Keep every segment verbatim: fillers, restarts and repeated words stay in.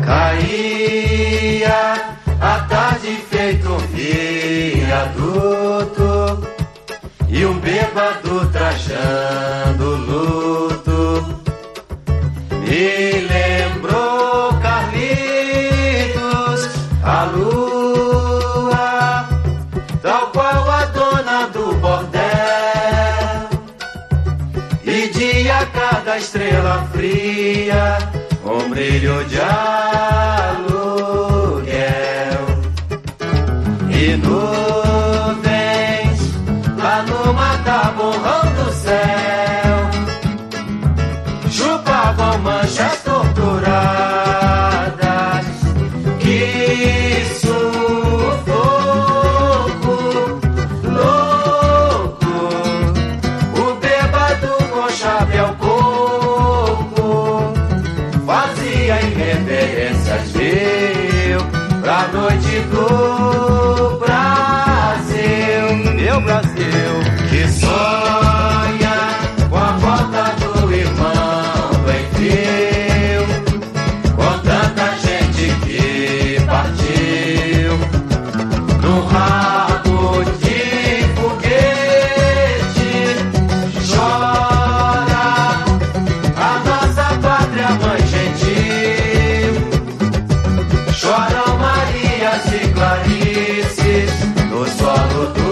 Caía a tarde feito um viaduto e um bêbado trajando luto. Me lembrou Carlitos, a lua, tal qual a dona do bordel, e de a cada estrela fria um brilho de aluguel. E nuvens lá no mataborrão do céu chupavam manchas torturadas. Que sufoco louco, o bêbado com chapéu coco fazia irreverências mil pra noite do Brasil. Meu Brasil, que sonha com a volta do irmão do Enfio, com tanta gente que partiu no rabo de foguete. Chora a nossa pátria mãe gentil, choram Marias e Clarices no solo do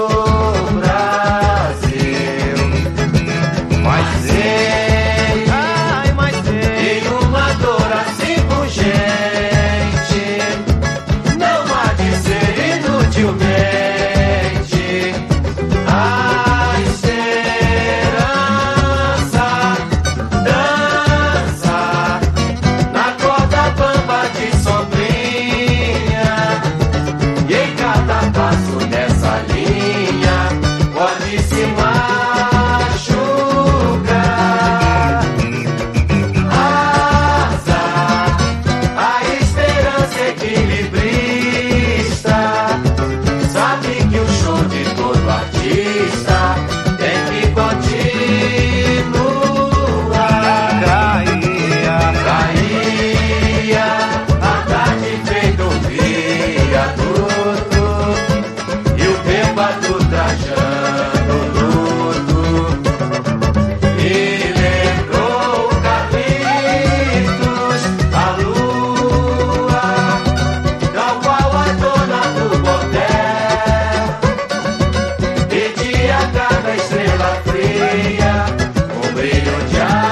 Brasil. Mas sei, ai, mas sei, em uma dor assim pungente não há de ser inutilmente a esperança dança na corda bamba de sombrinha, e em cada passo dessa linha pode se machucar. Asa, a esperança equilibrista sabe que o show de todo artista tem que continuar. Caía, caía a tarde feito um viaduto e o bêbado trajando luto. Me lembrou Carlitos, a lua, tal qual a dona do bordel, e de a cada estrela fria um brilho de